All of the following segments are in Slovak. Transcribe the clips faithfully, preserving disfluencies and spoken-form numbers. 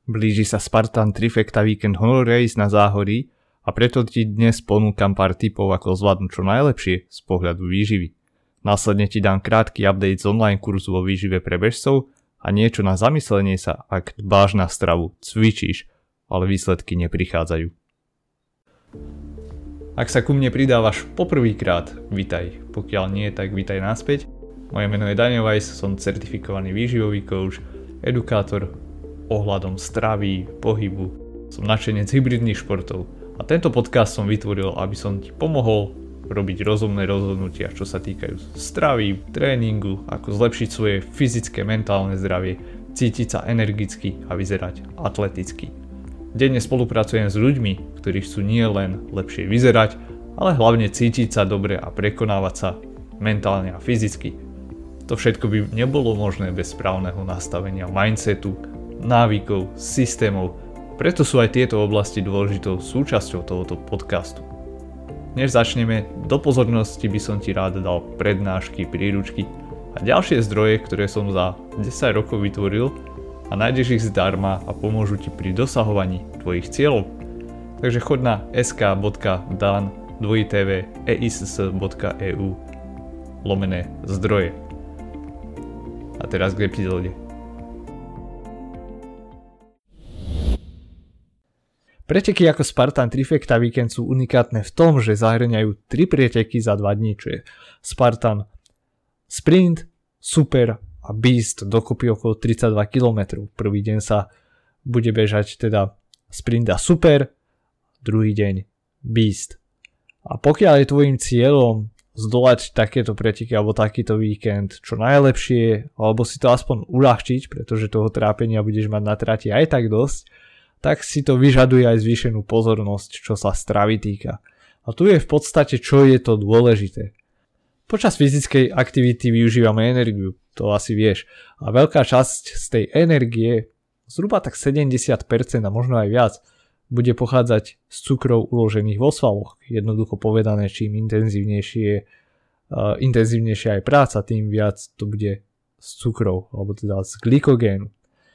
Blíži sa Spartan Trifecta Weekend Honor Race na Záhorí a preto ti dnes ponúkam pár tipov, ako zvládnuť čo najlepšie z pohľadu výživy. Následne ti dám krátky update z online kurzu o výžive pre bežcov a niečo na zamyslenie sa, ak dbáš na stravu, cvičíš, ale výsledky neprichádzajú. Ak sa ku mne pridávaš poprvýkrát, vitaj, pokiaľ nie, tak vitaj naspäť. Moje meno je Daniel Weiss, som certifikovaný výživový coach, edukátor ohľadom stravy, pohybu, som nadšenec hybridných športov a tento podcast som vytvoril, aby som ti pomohol robiť rozumné rozhodnutia, čo sa týkajú stravy, tréningu, ako zlepšiť svoje fyzické, mentálne zdravie, cítiť sa energicky a vyzerať atleticky. Denne spolupracujem s ľuďmi, ktorí chcú nie len lepšie vyzerať, ale hlavne cítiť sa dobre a prekonávať sa mentálne a fyzicky. To všetko by nebolo možné bez správneho nastavenia mindsetu, návykov, systémov, preto sú aj tieto oblasti dôležitou súčasťou tohoto podcastu. Než začneme, do pozornosti by som ti rád dal prednášky, príručky a ďalšie zdroje, ktoré som za desať rokov vytvoril a nájdeš ich zdarma a pomôžu ti pri dosahovaní tvojich cieľov. Takže choď na es ká bodka dan dvojitv eiss bodka e u lomené zdroje. A teraz k epizóde. Preteky ako Spartan Trifecta Weekend sú unikátne v tom, že zahŕňajú tri preteky za dva dní, čo je Spartan Sprint, Super a Beast, dokopy okolo tridsaťdva kilometrov. Prvý deň sa bude bežať teda Sprint a Super, druhý deň Beast. A pokiaľ je tvojim cieľom zdolať takéto preteky alebo takýto víkend čo najlepšie, alebo si to aspoň uľahčiť, pretože toho trápenia budeš mať na trati aj tak dosť, tak si to vyžaduje aj zvýšenú pozornosť, čo sa stravy týka. A tu je v podstate, čo je to dôležité. Počas fyzickej aktivity využívame energiu, to asi vieš. A veľká časť z tej energie, zhruba tak sedemdesiat percent a možno aj viac, bude pochádzať z cukrov uložených vo svaloch. Jednoducho povedané, čím intenzívnejšie, uh, intenzívnejšia je práca, tým viac to bude z cukrov, alebo teda z glykogénu.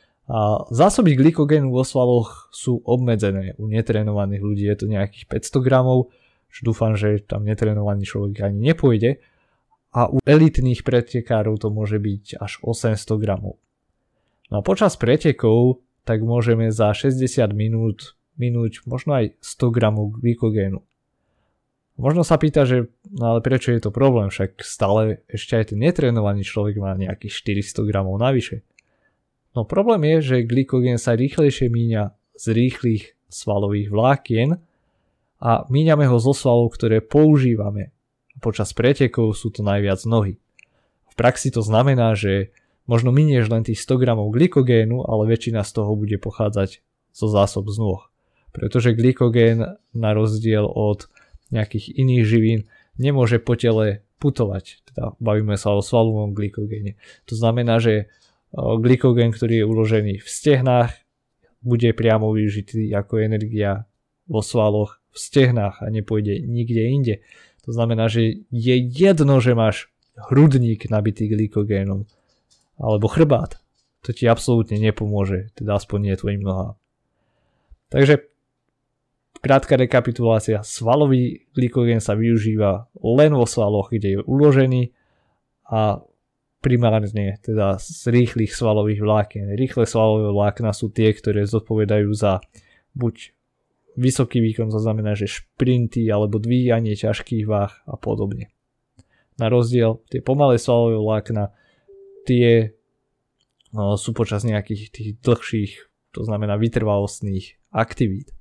A zásoby glykogénu vo svaloch sú obmedzené. U netrénovaných ľudí je to nejakých päťsto gramov, čo dúfam, že tam netrénovaný človek ani nepôjde. A u elitných pretekárov to môže byť až osemsto gramov. No a počas pretekov tak môžeme za šesťdesiat minút minúť možno aj sto gramov glykogénu. Možno sa pýta, že no ale prečo je to problém, však stále ešte aj ten netrénovaný človek má nejakých štyristo gramov navyše. No problém je, že glykogén sa rýchlejšie míňa z rýchlych svalových vlákien a míňame ho zo svalov, ktoré používame. Počas pretekov sú to najviac nohy. V praxi to znamená, že možno minieš len tých sto gramov glykogénu, ale väčšina z toho bude pochádzať zo zásob z nôh. Pretože glykogén na rozdiel od nejakých iných živín nemôže po tele putovať. Teda bavíme sa o svalovom glykogéne. To znamená, že glykogén, ktorý je uložený v stehnách, bude priamo využitý ako energia vo svaloch v stehnách a nepôjde nikde inde. To znamená, že je jedno, že máš hrudník nabitý glykogénom alebo chrbát. To ti absolútne nepomôže, teda aspoň nie tvojim nohám. Takže krátka rekapitulácia. Svalový glykogén sa využíva len vo svaloch, kde je uložený a primárne teda z rýchlych svalových vlákien. Rýchle svalové vlákna sú tie, ktoré zodpovedajú za buď vysoký výkon, to znamená, že šprinty alebo dvíjanie ťažkých váh a podobne. Na rozdiel tie pomalé svalové vlákna, tie no, sú počas nejakých tých dlhších, to znamená vytrvalostných aktivít.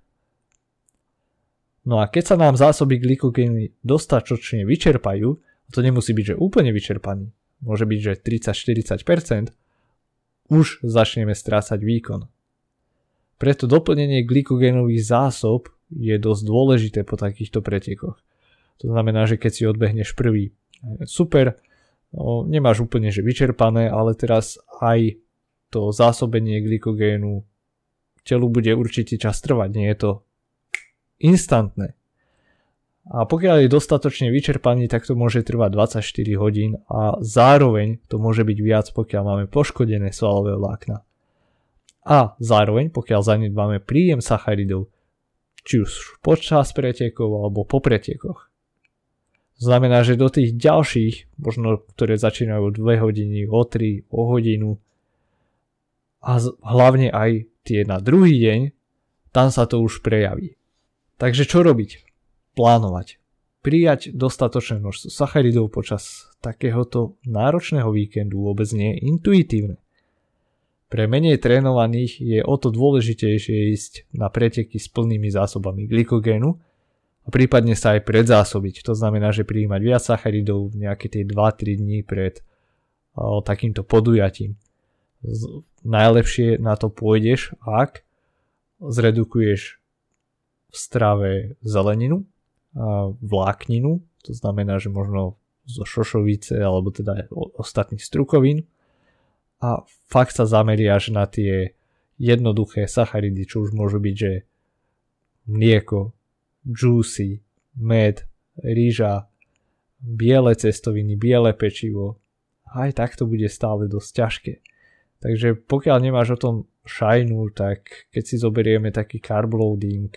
No a keď sa nám zásoby glykogénu dostatočne vyčerpajú, to nemusí byť, že úplne vyčerpaný, môže byť, že tridsať až štyridsať percent, už začneme strácať výkon. Preto doplnenie glykogénových zásob je dosť dôležité po takýchto pretekoch. To znamená, že keď si odbehneš prvý, super, no, nemáš úplne že vyčerpané, ale teraz aj to zásobenie glykogénu telu bude určite čas trvať, nie je to instantné. A pokiaľ je dostatočne vyčerpaný, tak to môže trvať dvadsaťštyri hodín a zároveň to môže byť viac, pokiaľ máme poškodené svalové vlákna. A zároveň, pokiaľ zanedbáme príjem sacharidov, či už počas pretekov alebo po pretekoch. To znamená, že do tých ďalších, možno ktoré začínajú o dve hodiny, o tri, o hodinu a hlavne aj tie na druhý deň, tam sa to už prejaví. Takže čo robiť? Plánovať. Prijať dostatočné množstvo sacharidov počas takéhoto náročného víkendu vôbec nie je intuitívne. Pre menej trénovaných je o to dôležitejšie ísť na preteky s plnými zásobami glykogénu a prípadne sa aj predzásobiť. To znamená, že prijímať viac sacharidov nejaké tie dva tri dní pred o, takýmto podujatím. Z, najlepšie na to pôjdeš, ak zredukuješ v strave zeleninu, a vlákninu, to znamená, že možno zo šošovice alebo teda ostatných strukovín a fakt sa zameriaš na tie jednoduché sacharidy, čo už môžu byť, že mlieko, juicy, med, rýža, biele cestoviny, biele pečivo. Aj tak to bude stále dosť ťažké. Takže pokiaľ nemáš o tom šajnu, tak keď si zoberieme taký carb loading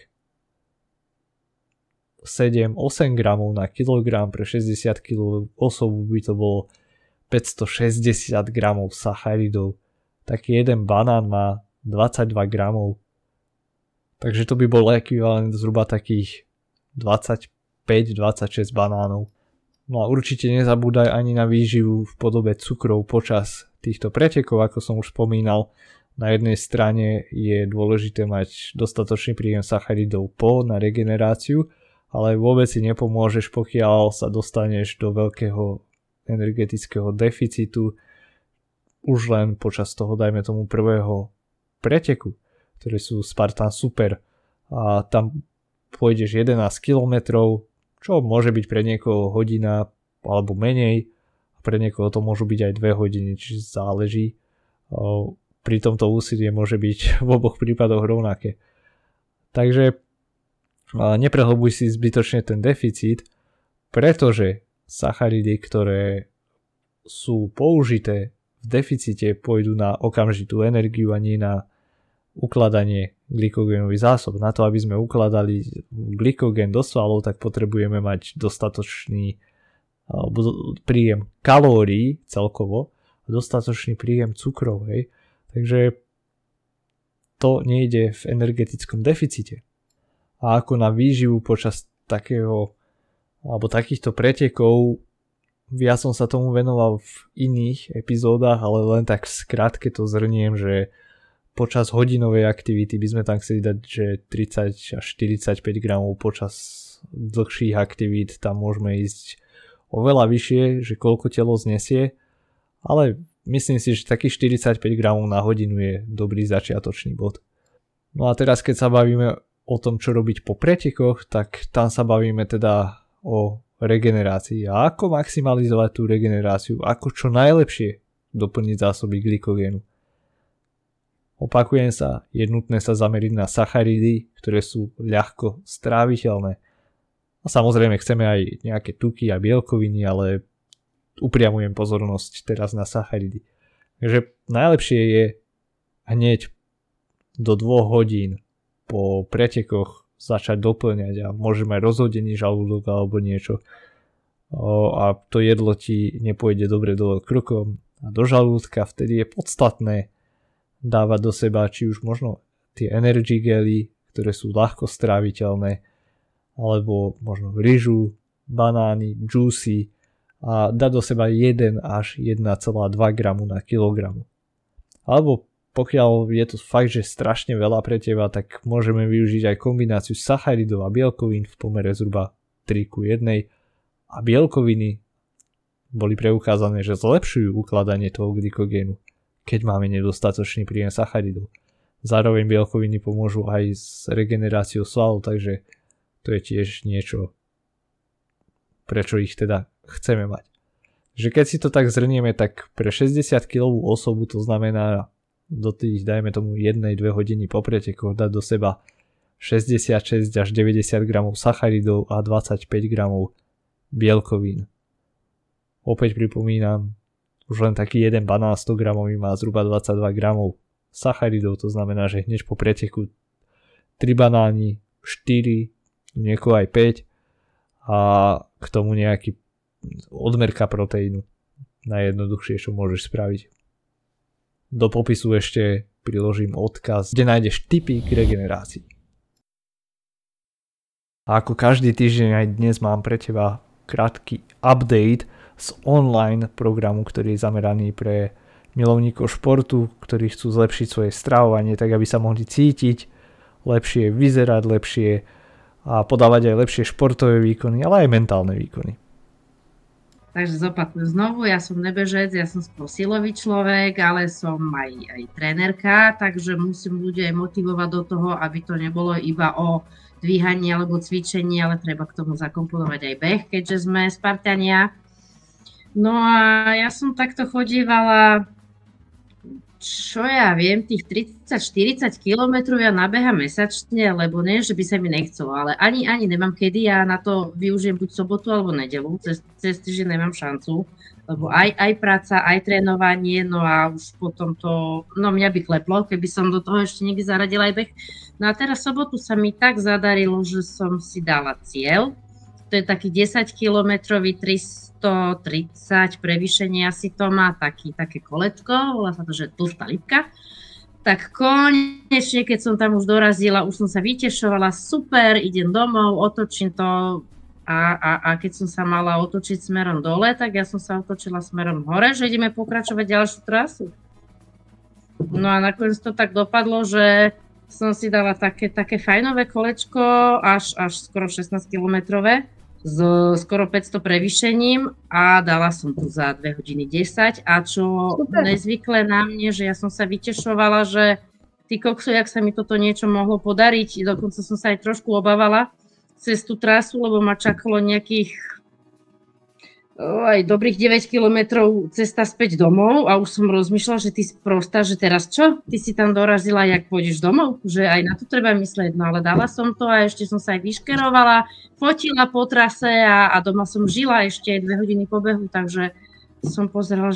sedem osem gramov na kilogram, pre šesťdesiat kilogramov osobu by to bolo päťstošesťdesiat gramov sacharidov. Taký jeden banán má dvadsaťdva gramov. Takže to by bol ekvivalent zhruba takých dvadsaťpäť dvadsaťšesť banánov. No a určite nezabúdaj ani na výživu v podobe cukrov počas týchto pretekov, ako som už spomínal. Na jednej strane je dôležité mať dostatočný príjem sacharidov po na regeneráciu, ale vôbec si nepomôžeš, pokiaľ sa dostaneš do veľkého energetického deficitu už len počas toho, dajme tomu, prvého preteku, ktoré sú Spartan Super. A tam pôjdeš jedenásť kilometrov, čo môže byť pre niekoho hodina alebo menej, a pre niekoho to môžu byť aj dve hodiny, čiže záleží. Pri tomto úsilie môže byť v oboch prípadoch rovnaké. Takže neprehlbuj si zbytočne ten deficit, pretože sacharidy, ktoré sú použité v deficite, pôjdu na okamžitú energiu a nie na ukladanie glykogénových zásob. Na to, aby sme ukladali glykogén do svalov, tak potrebujeme mať dostatočný príjem kalórií celkovo a dostatočný príjem cukrov. Hej. Takže to nejde v energetickom deficite. A ako na výživu počas takého alebo takýchto pretekov, ja som sa tomu venoval v iných epizódach, ale len tak v skratke to zhrniem, že počas hodinovej aktivity by sme tam chceli dať, že tridsať až štyridsaťpäť gramov, počas dlhších aktivít tam môžeme ísť oveľa vyššie, že koľko telo znesie, ale myslím si, že takých štyridsaťpäť gramov na hodinu je dobrý začiatočný bod. No a teraz keď sa bavíme o tom, čo robiť po pretekoch, tak tam sa bavíme teda o regenerácii a ako maximalizovať tú regeneráciu, ako čo najlepšie doplniť zásoby glykogénu. Opakujem sa, je nutné sa zameriť na sacharidy, ktoré sú ľahko stráviteľné. A samozrejme chceme aj nejaké tuky a bielkoviny, ale upriamujem pozornosť teraz na sacharidy. Takže najlepšie je hneď do dvoch hodín po pretekoch začať doplňať a môžeme aj rozhodený žalúdok alebo niečo. O, a to jedlo ti nepôjde dobre dole krkom a do žalúdka, vtedy je podstatné dávať do seba či už možno tie energy gely, ktoré sú ľahko stráviteľné, alebo možno ryžu, banány, juicy a dať do seba jeden až jeden celá dva gramu na kilogramu. Alebo pokiaľ je to fakt, že strašne veľa pre teba, tak môžeme využiť aj kombináciu sacharidov a bielkovín v pomere zhruba tri ku jednej. A bielkoviny boli preukázané, že zlepšujú ukladanie toho glykogénu, keď máme nedostatočný príjem sacharidov. Zároveň bielkoviny pomôžu aj s regeneráciou svalov, takže to je tiež niečo, prečo ich teda chceme mať. Že keď si to tak zhrnieme, tak pre šesťdesiatkilovú osobu to znamená do tých, dajme tomu, jednej dve hodiny po pretekoch dať do seba šesťdesiatšesť až deväťdesiat gramov sacharidov a dvadsaťpäť gramov bielkovín. Opäť pripomínam, už len taký jeden banán sto gramový má zhruba dvadsaťdva gramov sacharidov, to znamená, že hneď po preteku tri banány, štyri, niekoho aj päť a k tomu nejaký odmerka proteínu. Najjednoduchšie, čo môžeš spraviť. Do popisu ešte priložím odkaz, kde nájdeš tipy k regenerácii. A ako každý týždeň aj dnes mám pre teba krátky update z online programu, ktorý je zameraný pre milovníkov športu, ktorí chcú zlepšiť svoje stravovanie, tak aby sa mohli cítiť lepšie, vyzerať lepšie a podávať aj lepšie športové výkony, ale aj mentálne výkony. Takže zopakujem znovu, ja som nebežec, ja som skôr silový človek, ale som aj, aj trénerka, takže musím ľudí aj motivovať do toho, aby to nebolo iba o dvíhaní alebo cvičení, ale treba k tomu zakomponovať aj beh, keďže sme Spartania. No a ja som takto chodívala, čo ja viem, tých tridsať štyridsať kilometrov ja nabehám mesačne, lebo nie, že by sa mi nechcelo, ale ani, ani nemám kedy, ja na to využijem buď sobotu alebo nedeľu, cez, cez týždeň nemám šancu, lebo aj, aj práca, aj trénovanie, no a už potom to, no mňa by kleplo, keby som do toho ešte niekdy zaradila aj beh. No a teraz sobotu sa mi tak zadarilo, že som si dala cieľ, to je taký desaťkilometrový tristotridsať prevýšenie, asi to má taký, také kolečko, volá sa to, že tlstá lipka. Tak konečne, keď som tam už dorazila, už som sa vytešovala, super, idem domov, otočím to a, a, a keď som sa mala otočiť smerom dole, tak ja som sa otočila smerom hore, že ideme pokračovať ďalšiu trasu. No a nakoniec to tak dopadlo, že som si dala také, také fajnové kolečko, až, až skoro šestnásťkilometrové, s skoro päťsto prevýšením a dala som tu za dve hodiny desať a čo super. Nezvykle na mne, že ja som sa vytešovala, že ty kokso, jak sa mi toto niečo mohlo podariť, dokonca som sa aj trošku obávala cez tú trasu, lebo ma čakalo nejakých o, aj dobrých deväť kilometrov cesta späť domov a už som rozmýšľala, že ty si prostá, že teraz čo? Ty si tam dorazila, jak pôjdeš domov? Že aj na to treba myslieť, no ale dala som to a ešte som sa aj vyškerovala, fotila po trase a, a doma som žila ešte dve hodiny po behu, takže som pozerala,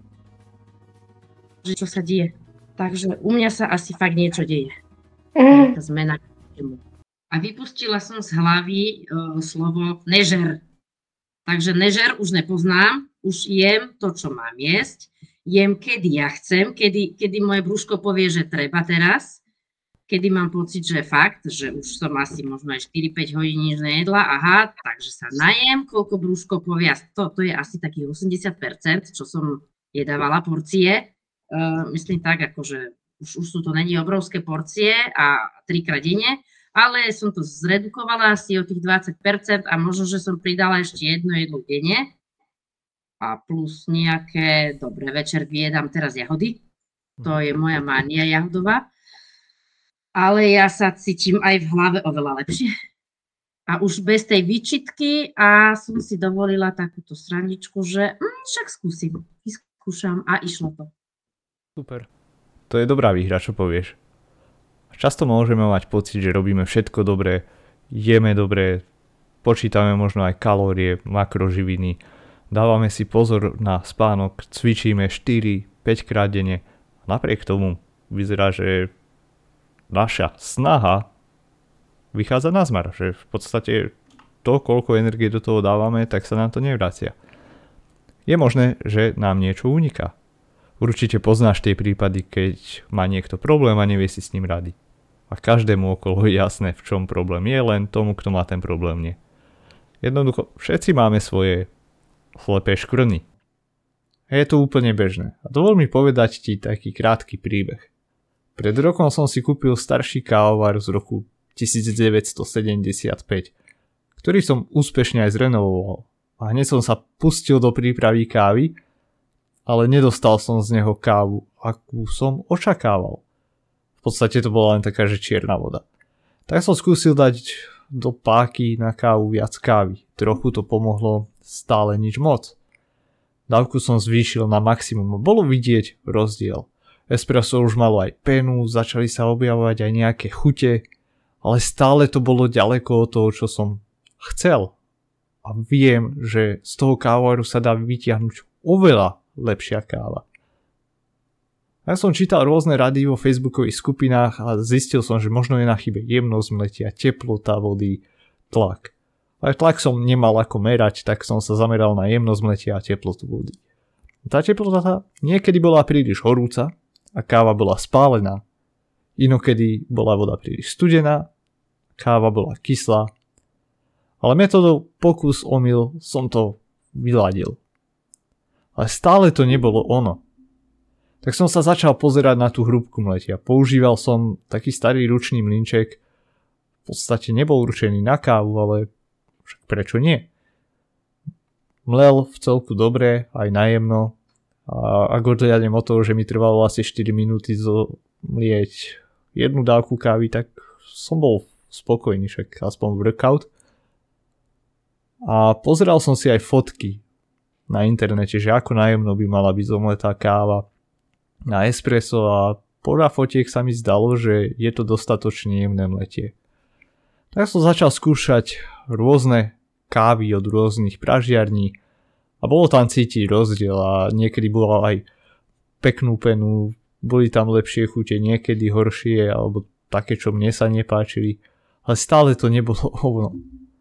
že čo sa deje. Takže u mňa sa asi fakt niečo deje. Taká zmena. A vypustila som z hlavy uh, slovo nežer. Takže nežer už nepoznám, už jem to, čo mám jesť, jem, kedy ja chcem, kedy, kedy moje brúško povie, že treba teraz, kedy mám pocit, že fakt, že už som asi možno aj štyri päť hodín nič nejedla, aha, takže sa najem, koľko brúško povie, to, to je asi takých osemdesiat percent, čo som jedávala porcie, uh, myslím tak, akože už, už sú to není obrovské porcie a trikrát denne, ale som to zredukovala asi o tých dvadsať percent a možno, že som pridala ešte jedno jedlo denne a plus nejaké, dobre, večer vyjedám teraz jahody, to je moja mánia jahodová, ale ja sa cítim aj v hlave oveľa lepšie. A už bez tej výčitky a som si dovolila takúto srandičku, že hm, však skúsim, vyskúšam a išlo to. Super. To je dobrá výhra, čo povieš. Často môžeme mať pocit, že robíme všetko dobre, jeme dobre, počítame možno aj kalórie, makroživiny, dávame si pozor na spánok, cvičíme štyri päť krát denne. Napriek tomu vyzerá, že naša snaha vychádza na zmar, že v podstate to, koľko energie do toho dávame, tak sa nám to nevracia. Je možné, že nám niečo uniká. Určite poznáš tie prípady, keď má niekto problém a nevie si s ním rady. A každému okolo je jasné, v čom problém je, len tomu, kto má ten problém, nie. Jednoducho, všetci máme svoje slepé škvrny. A je to úplne bežné. A dovol mi povedať ti taký krátky príbeh. Pred rokom som si kúpil starší kávovar z roku devätnásťsedemdesiatpäť, ktorý som úspešne aj zrenovoval. A hneď som sa pustil do prípravy kávy, ale nedostal som z neho kávu, akú som očakával. V podstate to bola len taká, že čierna voda. Tak som skúsil dať do páky na kávu viac kávy. Trochu to pomohlo, stále nič moc. Dávku som zvýšil na maximum. Bolo vidieť rozdiel. Espresso už malo aj penu, začali sa objavovať aj nejaké chute, ale stále to bolo ďaleko od toho, čo som chcel. A viem, že z toho kávovaru sa dá vytiahnuť oveľa lepšia káva. Ja som čítal rôzne rady vo facebookových skupinách a zistil som, že možno je na chybe jemnosť mletia, teplota vody, tlak. Ale tlak som nemal ako merať, tak som sa zameral na jemnosť mletia a teplotu vody. Tá teplota niekedy bola príliš horúca a káva bola spálená. Inokedy bola voda príliš studená, káva bola kyslá. Ale metodou pokus omyl som to vyladil. Ale stále to nebolo ono. Tak som sa začal pozerať na tú hrúbku mletia. Používal som taký starý ručný mlynček. V podstate nebol určený na kávu, ale však prečo nie? Mlel v celku dobre, aj najemno. A ak odhľadnem od toho, že mi trvalo asi štyri minúty zomlieť jednu dávku kávy, tak som bol spokojný, však aspoň workout. A pozeral som si aj fotky na internete, že ako najemno by mala byť zomletá káva na espresso a podľa fotiek sa mi zdalo, že je to dostatočne jemné mletie. Tak som začal skúšať rôzne kávy od rôznych pražiarní a bolo tam cítiť rozdiel a niekedy bola aj peknú penu, boli tam lepšie chute, niekedy horšie alebo také, čo mne sa nepáčili, ale stále to nebolo ono.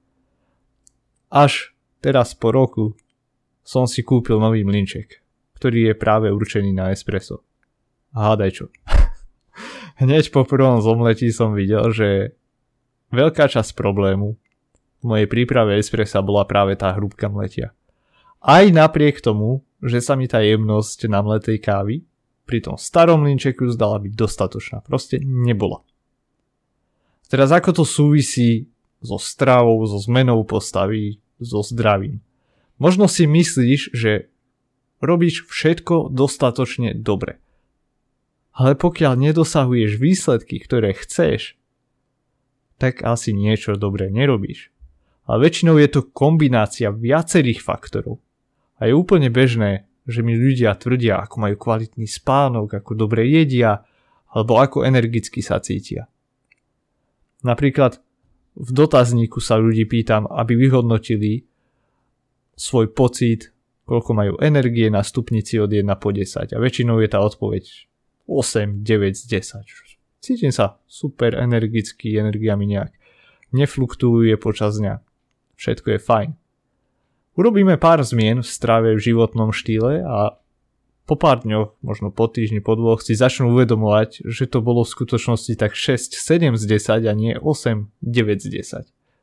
Až teraz po roku som si kúpil nový mlynček, ktorý je práve určený na espresso. A hádaj čo. Hneď po prvom zomletí som videl, že veľká časť problému v mojej príprave espressa bola práve tá hrúbka mletia. Aj napriek tomu, že sa mi tá jemnosť na mletej kávy pri tom starom mlynčeku zdala byť dostatočná. Proste nebola. Teraz ako to súvisí so stravou, so zmenou postavy, so zdravím? Možno si myslíš, že robíš všetko dostatočne dobre. Ale pokiaľ nedosahuješ výsledky, ktoré chceš, tak asi niečo dobre nerobíš. A väčšinou je to kombinácia viacerých faktorov. A je úplne bežné, že mi ľudia tvrdia, ako majú kvalitný spánok, ako dobre jedia, alebo ako energicky sa cítia. Napríklad v dotazníku sa ľudí pýtam, aby vyhodnotili svoj pocit, koľko majú energie na stupnici od jeden po desať. A väčšinou je tá odpoveď osem, deväť z desať. Cítim sa super energicky, energia mi nejak nefluktuuje počas dňa. Všetko je fajn. Urobíme pár zmien v strave, v životnom štýle a po pár dňoch, možno po týždni, po dvoch si začnú uvedomovať, že to bolo v skutočnosti tak šesť, sedem z desať a nie osem, deväť z desať.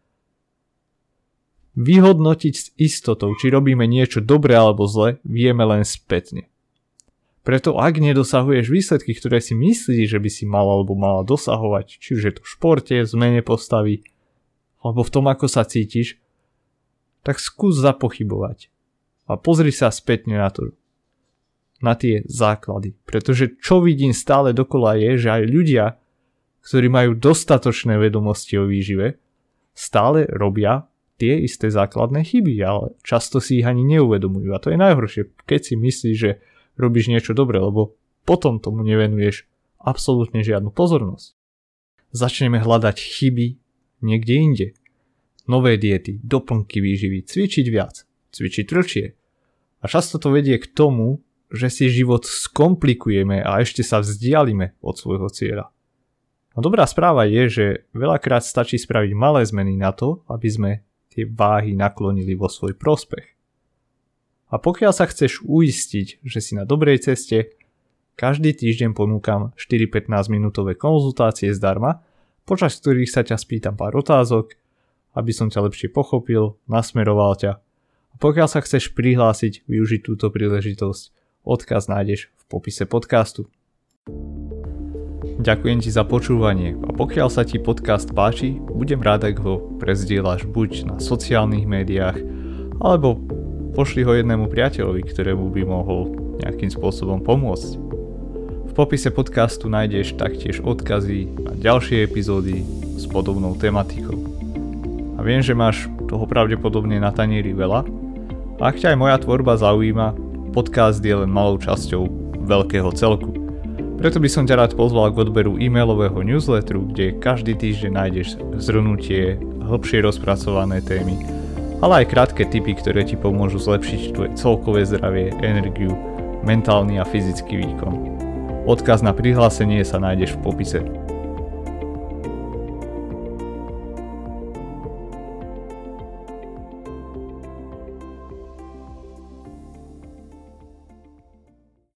Vyhodnotiť s istotou, či robíme niečo dobre alebo zle, vieme len spätne. Preto ak nedosahuješ výsledky, ktoré si myslíš, že by si mal alebo mala dosahovať, či už je to v športe, v zmene postavy, alebo v tom, ako sa cítiš, tak skús zapochybovať a pozri sa spätne na to, na tie základy. Pretože čo vidím stále dokola je, že aj ľudia, ktorí majú dostatočné vedomosti o výžive, stále robia tie isté základné chyby, ale často si ich ani neuvedomujú. A to je najhoršie, keď si myslíš, že robíš niečo dobré, lebo potom tomu nevenuješ absolútne žiadnu pozornosť. Začneme hľadať chyby niekde inde. Nové diety, doplnky výživy, cvičiť viac, cvičiť tvrdšie. A často to vedie k tomu, že si život skomplikujeme a ešte sa vzdialime od svojho cieľa. No dobrá správa je, že veľakrát stačí spraviť malé zmeny na to, aby sme tie váhy naklonili vo svoj prospech. A pokiaľ sa chceš uistiť, že si na dobrej ceste, každý týždeň ponúkam štyri pätnásť minútové konzultácie zdarma, počas ktorých sa ťa spýtam pár otázok, aby som ťa lepšie pochopil, nasmeroval ťa. A pokiaľ sa chceš prihlásiť, využiť túto príležitosť, odkaz nájdeš v popise podcastu. Ďakujem ti za počúvanie a pokiaľ sa ti podcast páči, budem rád, ak ho prezdieľaš buď na sociálnych médiách, alebo pošli ho jednému priateľovi, ktorému by mohol nejakým spôsobom pomôcť. V popise podcastu nájdeš taktiež odkazy na ďalšie epizódy s podobnou tematikou. A viem, že máš toho pravdepodobne na tanieri veľa. A ak ťa aj moja tvorba zaujíma, podcast je len malou časťou veľkého celku. Preto by som ťa rád pozval k odberu e-mailového newsletteru, kde každý týždeň nájdeš zhrnutie, hĺbšie rozpracované témy, ale aj krátke tipy, ktoré ti pomôžu zlepšiť tvoje celkové zdravie, energiu, mentálny a fyzický výkon. Odkaz na prihlásenie sa nájdeš v popise.